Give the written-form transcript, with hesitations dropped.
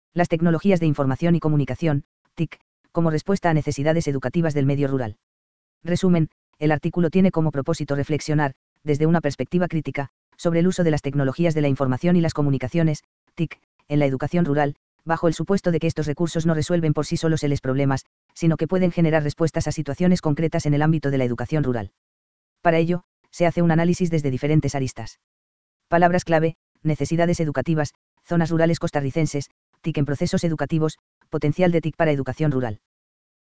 Las tecnologías de información y comunicación, TIC, como respuesta a necesidades educativas del medio rural. Resumen, el artículo tiene como propósito reflexionar, desde una perspectiva crítica, sobre el uso de las tecnologías de la información y las comunicaciones, TIC, en la educación rural, bajo el supuesto de que estos recursos no resuelven por sí solos los problemas, sino que pueden generar respuestas a situaciones concretas en el ámbito de la educación rural. Para ello, se hace un análisis desde diferentes aristas. Palabras clave: necesidades educativas, zonas rurales costarricenses, TIC en procesos educativos, potencial de TIC para educación rural.